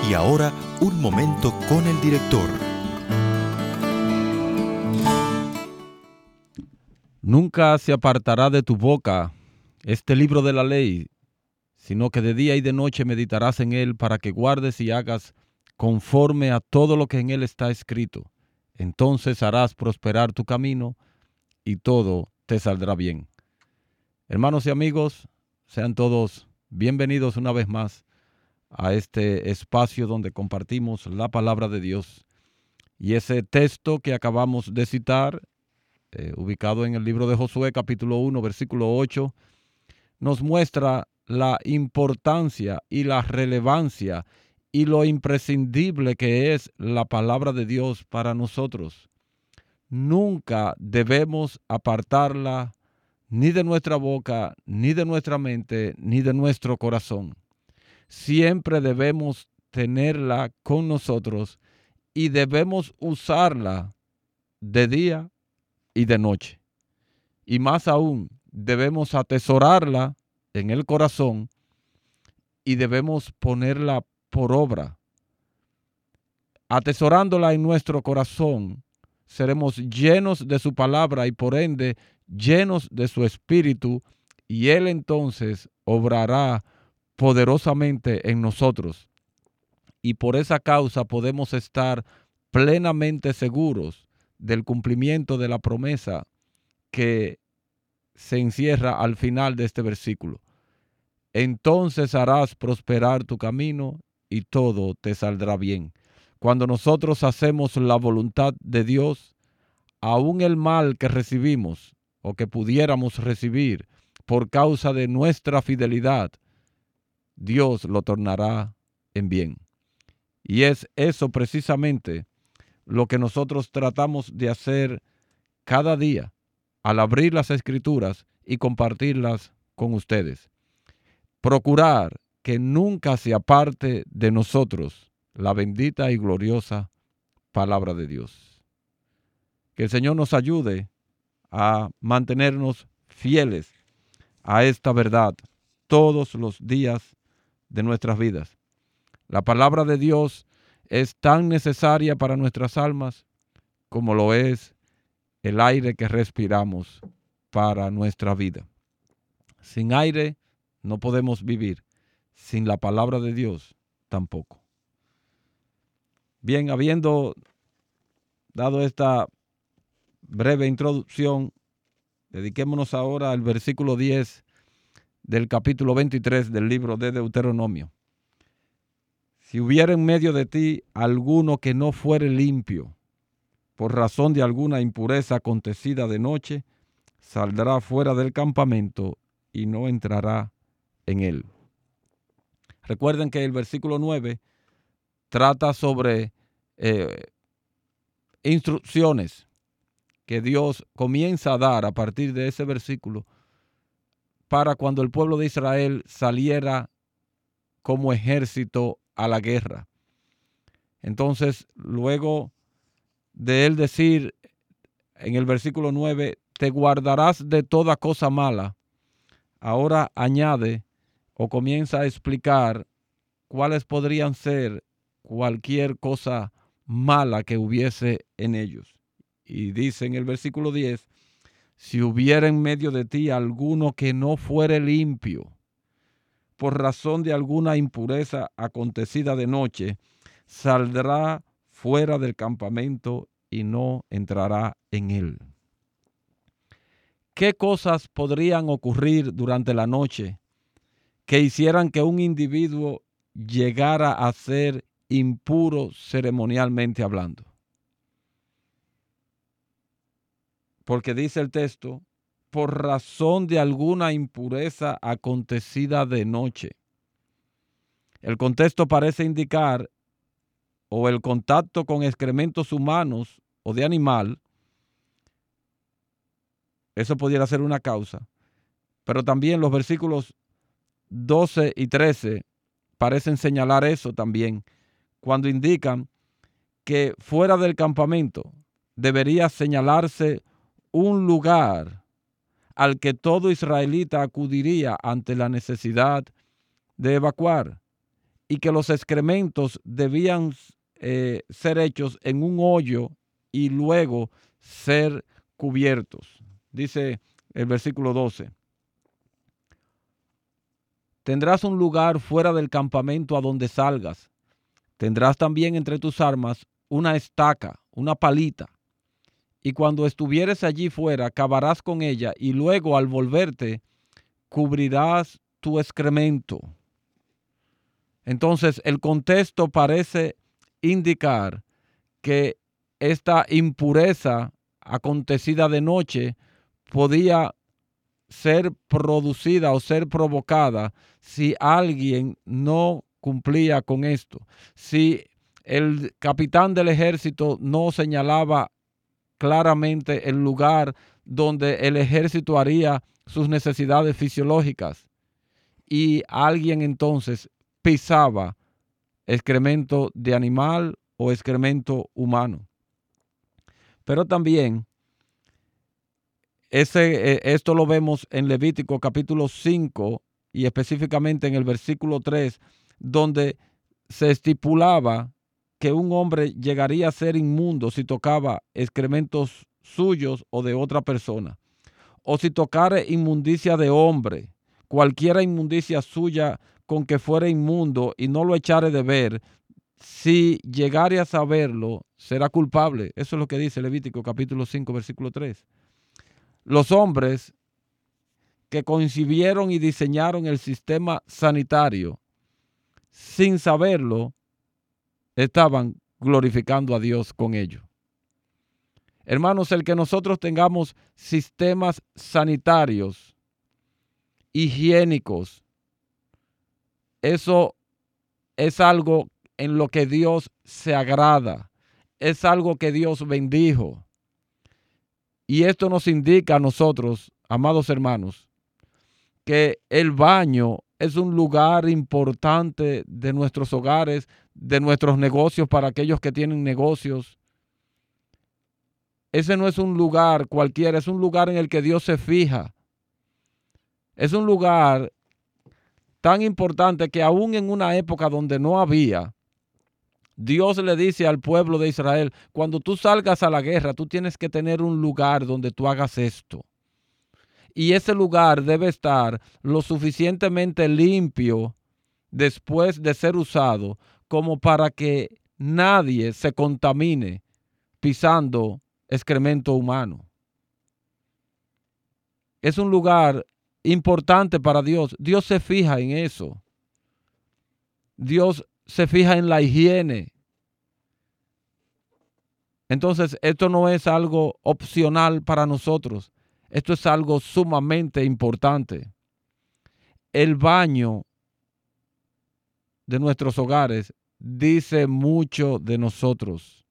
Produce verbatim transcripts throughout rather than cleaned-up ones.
Y ahora, un momento con el director. Nunca se apartará de tu boca este libro de la ley, sino que de día y de noche meditarás en él para que guardes y hagas conforme a todo lo que en él está escrito. Entonces harás prosperar tu camino y todo te saldrá bien. Hermanos y amigos, sean todos bienvenidos una vez más a este espacio donde compartimos la palabra de Dios. Y ese texto que acabamos de citar, eh, ubicado en el libro de Josué, capítulo uno, versículo ocho, nos muestra la importancia y la relevancia y lo imprescindible que es la palabra de Dios para nosotros. Nunca debemos apartarla ni de nuestra boca, ni de nuestra mente, ni de nuestro corazón. Siempre debemos tenerla con nosotros y debemos usarla de día y de noche. Y más aún, debemos atesorarla en el corazón y debemos ponerla por obra. Atesorándola en nuestro corazón, seremos llenos de su palabra y por ende llenos de su espíritu, y él entonces obrará poderosamente en nosotros. Y por esa causa podemos estar plenamente seguros del cumplimiento de la promesa que se encierra al final de este versículo. Entonces harás prosperar tu camino y todo te saldrá bien. Cuando nosotros hacemos la voluntad de Dios, aún el mal que recibimos o que pudiéramos recibir por causa de nuestra fidelidad, Dios lo tornará en bien. Y es eso precisamente lo que nosotros tratamos de hacer cada día al abrir las Escrituras y compartirlas con ustedes. Procurar que nunca se aparte de nosotros la bendita y gloriosa palabra de Dios. Que el Señor nos ayude a mantenernos fieles a esta verdad todos los días de nuestras vidas. La palabra de Dios es tan necesaria para nuestras almas como lo es el aire que respiramos para nuestra vida. Sin aire no podemos vivir, sin la palabra de Dios tampoco. Bien, habiendo dado esta breve introducción, dediquémonos ahora al versículo diez del capítulo veintitrés del libro de Deuteronomio. Si hubiera en medio de ti alguno que no fuere limpio, por razón de alguna impureza acontecida de noche, saldrá fuera del campamento y no entrará en él. Recuerden que el versículo nueve trata sobre eh, instrucciones que Dios comienza a dar a partir de ese versículo para cuando el pueblo de Israel saliera como ejército a la guerra. Entonces, luego de él decir en el versículo nueve, te guardarás de toda cosa mala, ahora añade o comienza a explicar cuáles podrían ser cualquier cosa mala que hubiese en ellos. Y dice en el versículo diez, si hubiera en medio de ti alguno que no fuere limpio, por razón de alguna impureza acontecida de noche, saldrá fuera del campamento y no entrará en él. ¿Qué cosas podrían ocurrir durante la noche que hicieran que un individuo llegara a ser impuro ceremonialmente hablando? Porque dice el texto, por razón de alguna impureza acontecida de noche. El contexto parece indicar o el contacto con excrementos humanos o de animal, eso pudiera ser una causa, pero también los versículos doce y trece parecen señalar eso también, cuando indican que fuera del campamento debería señalarse un lugar al que todo israelita acudiría ante la necesidad de evacuar. y que los excrementos debían eh, ser hechos en un hoyo y luego ser cubiertos. Dice el versículo doce. Tendrás un lugar fuera del campamento a donde salgas. Tendrás también entre tus armas una estaca, una palita. Y cuando estuvieres allí fuera, cavarás con ella y luego al volverte, cubrirás tu excremento. Entonces, el contexto parece indicar que esta impureza acontecida de noche podía ser producida o ser provocada si alguien no cumplía con esto. Si el capitán del ejército no señalaba claramente el lugar donde el ejército haría sus necesidades fisiológicas y alguien entonces pisaba excremento de animal o excremento humano. Pero también ese, eh, esto lo vemos en Levítico capítulo cinco y específicamente en el versículo tres, donde se estipulaba que un hombre llegaría a ser inmundo si tocaba excrementos suyos o de otra persona, o si tocara inmundicia de hombre, cualquiera inmundicia suya con que fuera inmundo y no lo echare de ver, si llegare a saberlo, será culpable. Eso es lo que dice Levítico capítulo cinco, versículo tres. Los hombres que concibieron y diseñaron el sistema sanitario, sin saberlo, estaban glorificando a Dios con ello. Hermanos, el que nosotros tengamos sistemas sanitarios, higiénicos, eso es algo en lo que Dios se agrada, es algo que Dios bendijo. Y esto nos indica a nosotros, amados hermanos, que el baño es un lugar importante de nuestros hogares, de nuestros negocios, para aquellos que tienen negocios. Ese no es un lugar cualquiera, es un lugar en el que Dios se fija. Es un lugar tan importante que aún en una época donde no había, Dios le dice al pueblo de Israel, cuando tú salgas a la guerra, tú tienes que tener un lugar donde tú hagas esto. Y ese lugar debe estar lo suficientemente limpio después de ser usado como para que nadie se contamine pisando excremento humano. Es un lugar importante para Dios. Dios se fija en eso. Dios se fija en la higiene. Entonces, esto no es algo opcional para nosotros. Esto es algo sumamente importante. El baño de nuestros hogares dice mucho de nosotros.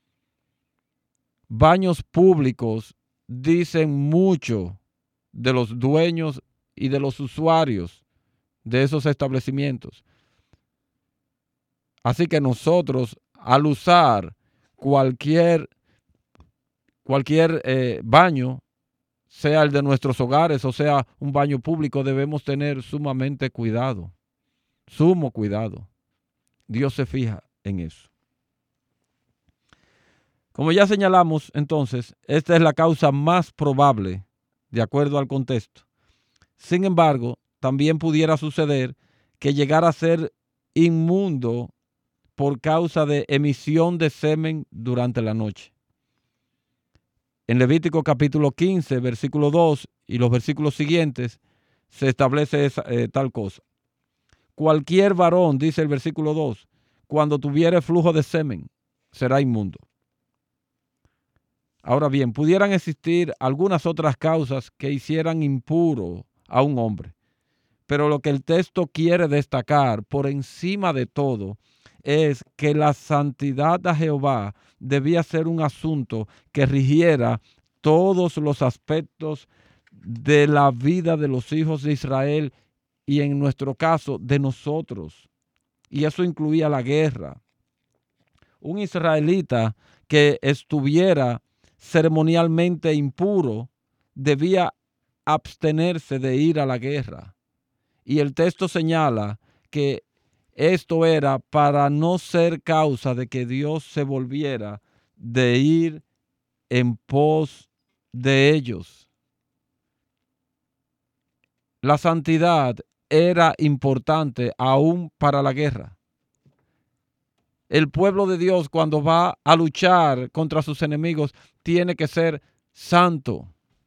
Baños públicos dicen mucho de los dueños y de los usuarios de esos establecimientos. Así que nosotros, al usar cualquier, cualquier eh, baño, sea el de nuestros hogares o sea un baño público, debemos tener sumamente cuidado, sumo cuidado. Dios se fija en eso. Como ya señalamos, entonces, esta es la causa más probable, de acuerdo al contexto. Sin embargo, también pudiera suceder que llegara a ser inmundo por causa de emisión de semen durante la noche. En Levítico capítulo quince, versículo dos y los versículos siguientes se establece esa, eh, tal cosa. Cualquier varón, dice el versículo dos, cuando tuviere flujo de semen, será inmundo. Ahora bien, pudieran existir algunas otras causas que hicieran impuro a un hombre, pero lo que el texto quiere destacar por encima de todo es que la santidad de Jehová debía ser un asunto que rigiera todos los aspectos de la vida de los hijos de Israel y en nuestro caso de nosotros. Y eso incluía la guerra. Un israelita que estuviera ceremonialmente impuro debía abstenerse de ir a la guerra. Y el texto señala que Esto era para no ser causa de que Dios se volviera de ir en pos de ellos. La santidad era importante aún para la guerra. El pueblo de Dios, cuando va a luchar contra sus enemigos, tiene que ser santo.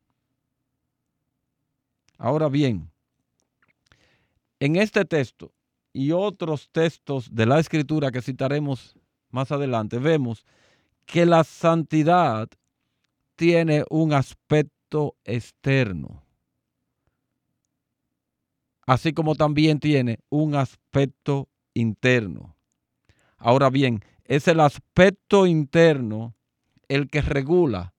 Ahora bien, en este texto y otros textos de la Escritura que citaremos más adelante, vemos que la santidad tiene un aspecto externo, así como también tiene un aspecto interno. Ahora bien, es el aspecto interno el que regula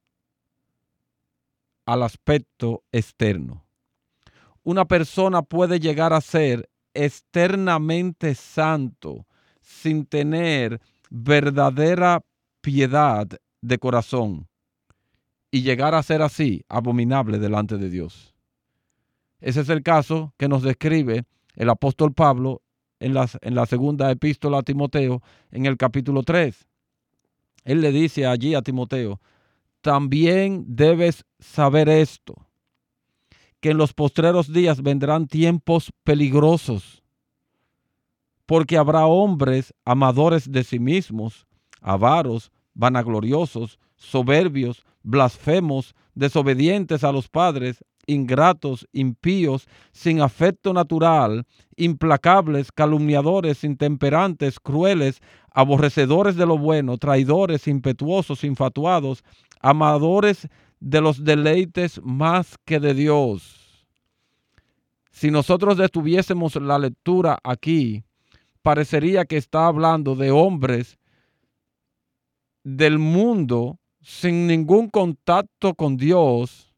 al aspecto externo. Una persona puede llegar a ser externamente santo sin tener verdadera piedad de corazón y llegar a ser así abominable delante de Dios. Ese es el caso que nos describe el apóstol Pablo en la, en la segunda epístola a Timoteo, en el capítulo tres. Él le dice allí a Timoteo: también debes saber esto, que en los postreros días vendrán tiempos peligrosos, porque habrá hombres amadores de sí mismos, avaros, vanagloriosos, soberbios, blasfemos, desobedientes a los padres, ingratos, impíos, sin afecto natural, implacables, calumniadores, intemperantes, crueles, aborrecedores de lo bueno, traidores, impetuosos, infatuados, amadores de los deleites más que de Dios. Si nosotros detuviésemos la lectura aquí, parecería que está hablando de hombres del mundo sin ningún contacto con Dios,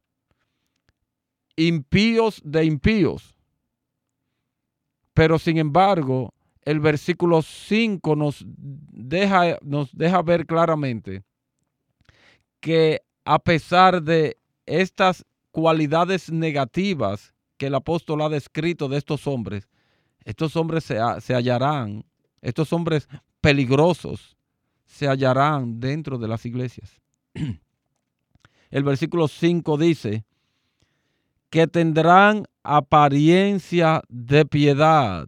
impíos de impíos. Pero sin embargo, el versículo cinco nos deja, nos deja ver claramente que a pesar de estas cualidades negativas que el apóstol ha descrito de estos hombres, estos hombres se, se hallarán, estos hombres peligrosos se hallarán dentro de las iglesias. El versículo cinco dice que tendrán apariencia de piedad.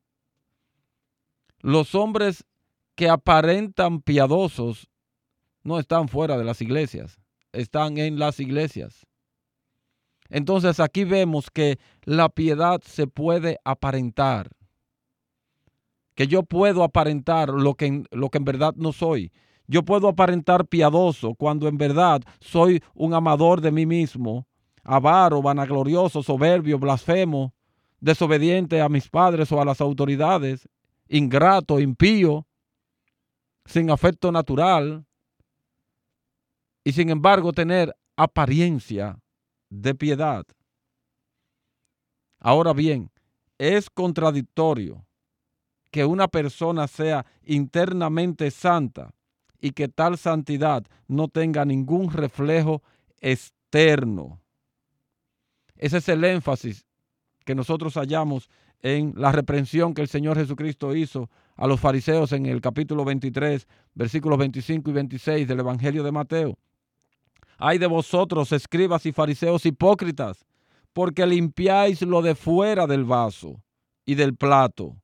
Los hombres que aparentan piadosos no están fuera de las iglesias, están en las iglesias. Entonces aquí vemos que la piedad se puede aparentar, que yo puedo aparentar lo que, lo que en verdad no soy. Yo puedo aparentar piadoso cuando en verdad soy un amador de mí mismo, avaro, vanaglorioso, soberbio, blasfemo, desobediente a mis padres o a las autoridades, ingrato, impío, sin afecto natural, y sin embargo tener apariencia de piedad. Ahora bien, es contradictorio que una persona sea internamente santa y que tal santidad no tenga ningún reflejo externo. Ese es el énfasis que nosotros hallamos en la reprensión que el Señor Jesucristo hizo a los fariseos en el capítulo veintitrés, versículos veinticinco y veintiséis del Evangelio de Mateo. Ay de vosotros, escribas y fariseos hipócritas, porque limpiáis lo de fuera del vaso y del plato.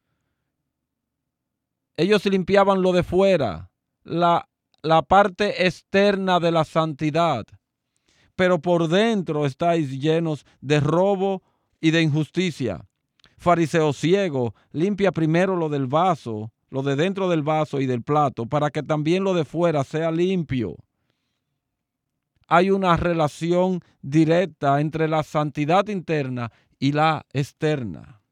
Ellos limpiaban lo de fuera, la, la parte externa de la santidad, pero por dentro estáis llenos de robo y de injusticia. Fariseo ciego, limpia primero lo del vaso, lo de dentro del vaso y del plato, para que también lo de fuera sea limpio. Hay una relación directa entre la santidad interna y la externa.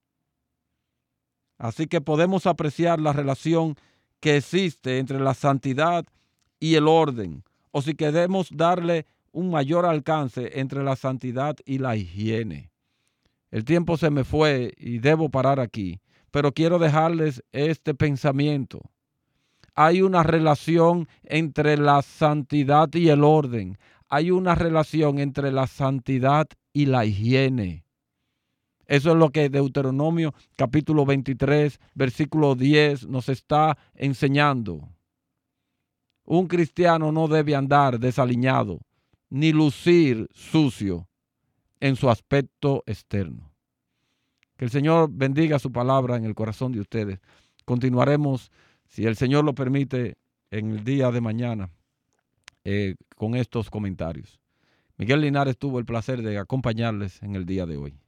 Así que podemos apreciar la relación que existe entre la santidad y el orden, o si queremos darle un mayor alcance entre la santidad y la higiene. El tiempo se me fue y debo parar aquí, pero quiero dejarles este pensamiento. Hay una relación entre la santidad y el orden. Hay una relación entre la santidad y la higiene. Eso es lo que Deuteronomio capítulo veintitrés, versículo diez nos está enseñando. Un cristiano no debe andar desaliñado ni lucir sucio en su aspecto externo. Que el Señor bendiga su palabra en el corazón de ustedes. Continuaremos, si el Señor lo permite, en el día de mañana eh, con estos comentarios. Miguel Linares tuvo el placer de acompañarles en el día de hoy.